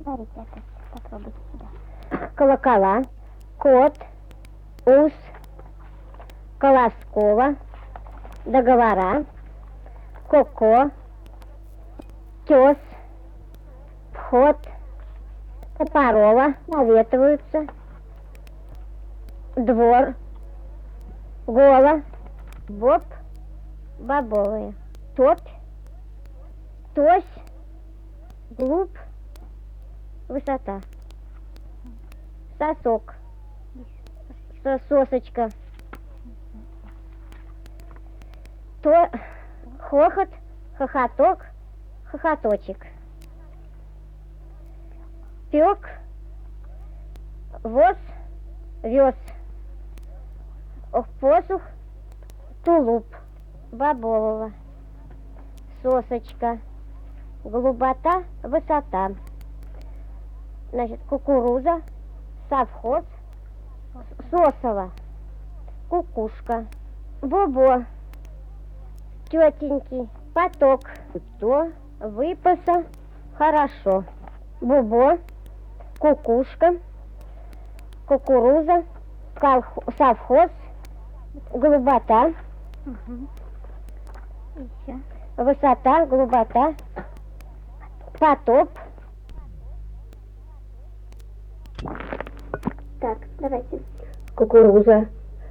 Смотрите, опять попробуйте сюда. Колокола, кот, ус, Колоскова, договора, коко, тес, вход, Топорова, наветываются, двор, гола, боб, бобовые, топь, тось, глуб, высота, сосок, сосочка, то, хохот, хохоток, хохоточек, пек, воз, вез, посух, тулуп, бобового, сосочка, глубота, высота, значит, кукуруза, совхоз, сосово, кукушка, бобо, тетенький, поток, то, выпаса, хорошо, бобо, кукушка, кукуруза, совхоз, глубота, высота, глубота, потоп. Так, давайте. Кукуруза,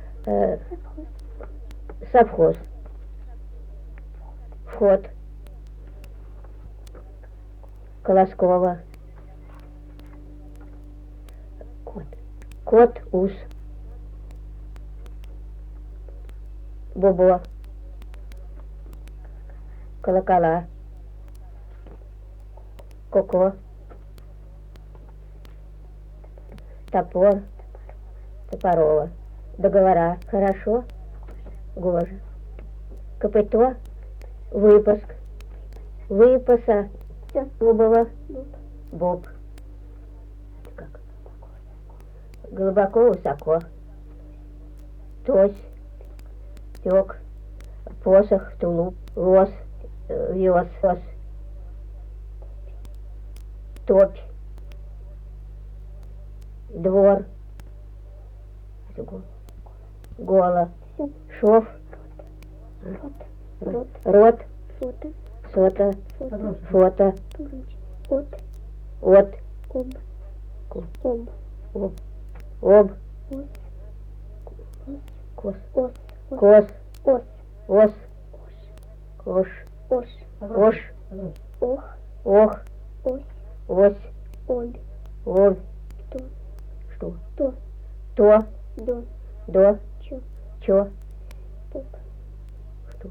совхоз, вход, Колоскова, кот, ус, бобо, колокола, коко, топор, Топорова, договора, хорошо, гоже, копыто, выпуск, выпаса, бобова, боб, как? Глубоко, высоко, тось, пек, посох, тулуп, воз, вез, топь, двор, гола, шов, рот, сота, фото, от, об, кос, ос, кош, ош, ох, ось, оль, что? То, до, чё, что?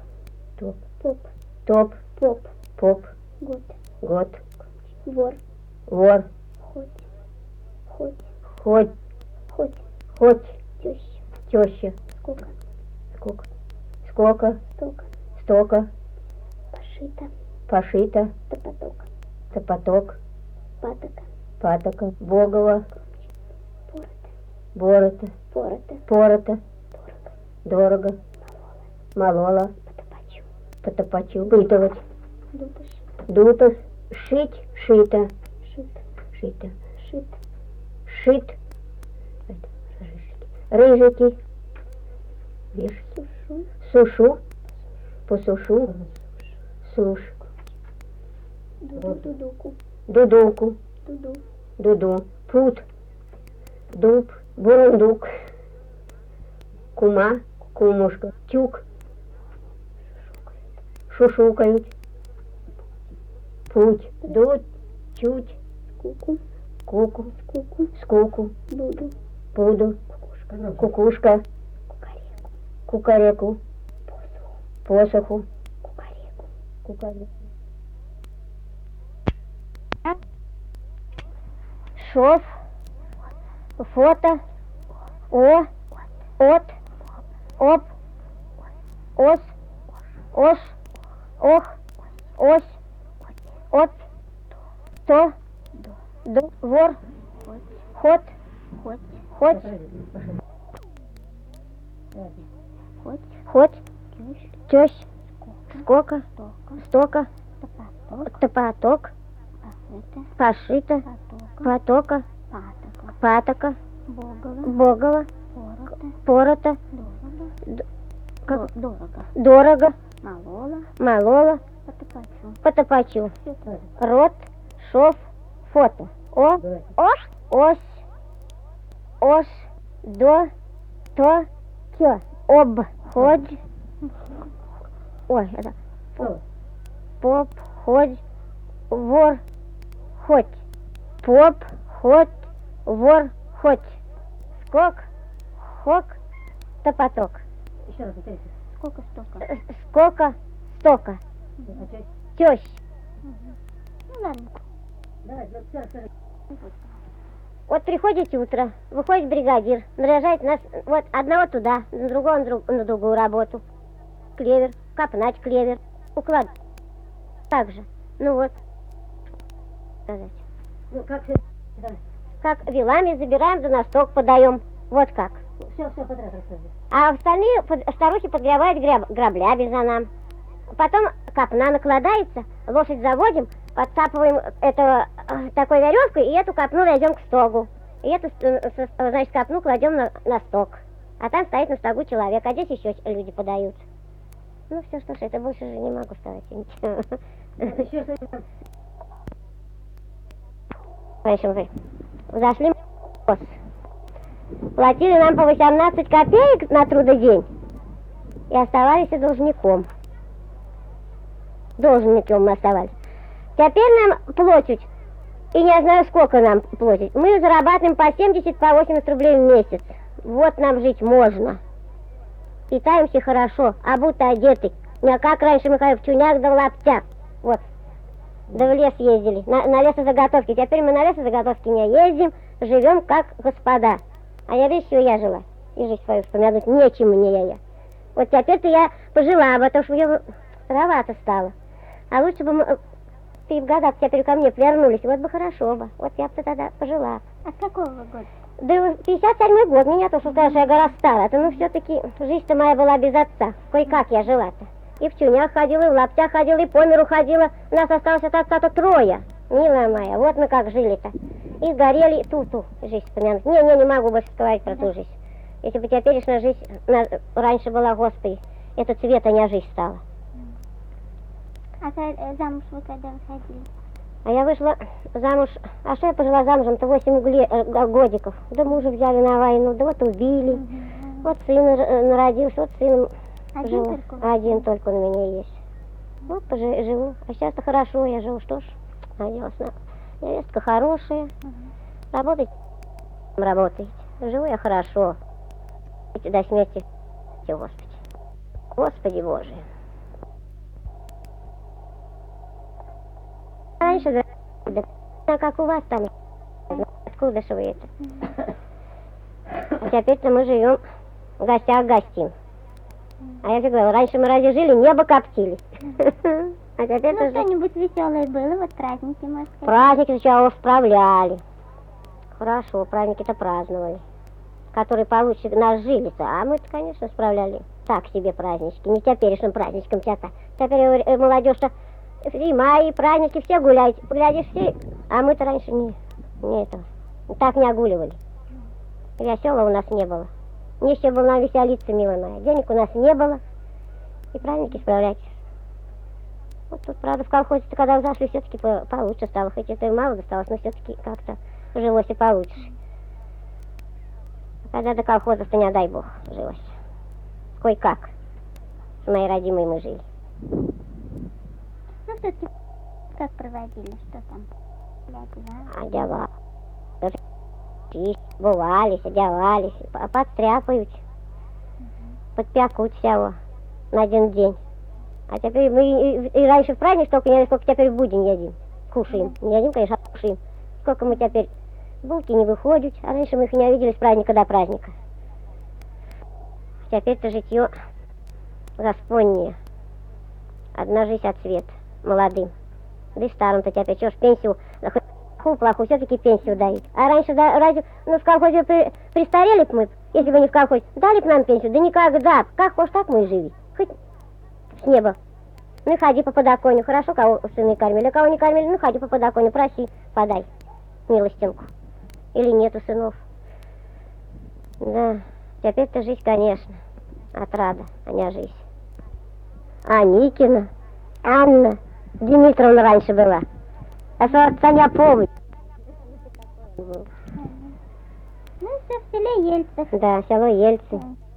Топ, поп, год, вор, хоть, теща, сколько, стока, пошита, топоток, патока, богова, борота, порота, дорого, молола, потопачу, бытовать, дутос, шить, шито, шит, рыжики, сушу, посушу, суш, дудуку, дуду, пут, дуб, бурундук, кума, кумушка, тюк, шушукают, путь, дуть, чуть, куку, скуку, буду, кукушка, кукареку, посоху, кукареку. Шов, фото, от, об, ос, ох, ось, от, то, вор, ход, хоть, тёсь, сколько, стока, топоток, Пошито. Потока. Потока. Патока. Патока. Богова. Богова. Порота. Порота. Дорого. Как? Дорого. Дорого. Малола. Молола. Потопачу. Потопачу. Все тоже. Рот. Шов. Фото. Ось. Ось. До. То. Тё. Обходь. Ой, это. Поп. Ходь. Вор. Хоть. Поп. Хоть. Вор. Хоть. Скок. Хок. Топоток. Еще раз, повторите. Сколько столько? Скока. Стока. Тещ. Ну ладно. Давай, все расскажи. Вот приходите утро, выходит бригадир, наряжает нас вот одного туда, на другого на другую работу. Клевер, копнать клевер, укладывать. Так же. Ну вот. Сказать. Ну, как все? Да. Как вилами забираем, да на сток подаем. Вот как. Все, подряд расскажи. А остальные старухи подгребают граблями за нам. Потом копна накладается, лошадь заводим, подкапываем такой веревкой, и эту копну везем к стогу. И эту, значит, копну кладем на стог. А там стоит на стогу человек, а здесь еще люди подают. Ну все, что ж, это больше же не могу сказать. Еще что-нибудь. В общем, вы зашли в ос. Платили нам по 18 копеек на трудодень и оставались должником. Должником мы оставались. Теперь нам платят, и не знаю, сколько нам платят. Мы зарабатываем по 70, по 80 рублей в месяц. Вот нам жить можно. Питаемся хорошо, будто одеты. Не как раньше мы ходили в тюнях да в лаптях. Вот. Да в лес ездили, на лесозаготовки. Теперь мы на лесозаготовки не ездим, живем как господа. А я весь все я жила. И жизнь свою вспоминать нечем мне я. Вот теперь-то я пожила, потому что я старовато стала. А лучше бы мы, ты в годах теперь ко мне вернулись, вот бы хорошо бы. Вот я бы тогда пожила. А с какого вы года? Да 57-й год, меня то, что скажешь, я гора старая. Но все-таки жизнь-то моя была без отца. Кое-как я жила-то. И в тюнях ходила, и в лаптях ходила, и по миру ходила. У нас осталось от отца-то трое, милая моя. Вот мы как жили-то. И сгорели ту жизнь вспоминать. Не могу больше говорить про ту жизнь. Если бы теперешняя жизнь раньше была, Господи, это цвета не жизнь стала. А замуж вы когда выходили? А я вышла замуж, а что я пожила замужем-то 8 годиков. Да мужа взяли на войну, да вот убили. Вот сын народился, вот сыном Один живу. только? Один только у меня есть. Вот живу. А сейчас-то хорошо я живу, что ж, надеялась на... Невестка хорошая, работает, живу я хорошо. До смерти, Господи. Господи Боже. Раньше, да, как у вас там, откуда же вы это? А теперь-то мы живем, в гостях гостим. А я же говорила, раньше мы разве жили, небо коптили. А теперь Ну, что-нибудь веселое было, вот праздники, может сказать? праздники сначала справляли. Хорошо, праздники-то праздновали. Которые получше нас жили-то. А мы-то, конечно, справляли так себе празднички. Не теперешним праздничком чата. Теперь молодежь-то и май, и праздники все гуляют. Поглядишь все, а мы-то раньше не этого. Так не огуливали. Веселого у нас не было. Нечего было нам веселиться, милая моя. Денег у нас не было. И праздники справлять. Вот тут, правда, в колхозе-то, когда зашли, все-таки получше стало. Хоть это и мало досталось, но все-таки как-то жилось и получше. А когда до колхозов-то, не дай бог, жилось. Кое-как. С моей родимой мы жили. Ну, все-таки как проводили, что там? Одевались. Бывались, одевались, подстряпают, подпякут всего на один день. А теперь мы и раньше в праздник столько не едим, сколько теперь в будень едим. Кушаем. Не едим, конечно, а кушаем. Сколько мы теперь булки не выходят, а раньше мы их не видели с праздника до праздника. Теперь-то житье господнее. Одна жизнь от света, молодым. Да и старым-то теперь, что ж, пенсию, плохую, все-таки пенсию дают. А раньше, да, разве, в колхозе престарели б мы, если бы не в колхозе, дали бы нам пенсию? Да никогда, как хочешь, так мы и живи. Хоть с неба Ну и ходи по подоконнику, хорошо, кого сыны кормили, а кого не кормили, ну ходи по подоконнику, проси, подай милостинку. Или нету сынов. Да, теперь-то жизнь, конечно, отрада, а не жизнь. А Никина, Анна Дмитровна раньше была. А своего отца не помню. Ну, все в селе Ельцев. Да, село Ельцы. Да.